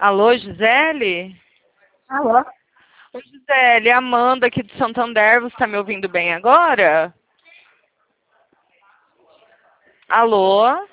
Alô, Gisele? Alô? Oi, Gisele, Amanda aqui de Santander, você está me ouvindo bem agora? Alô?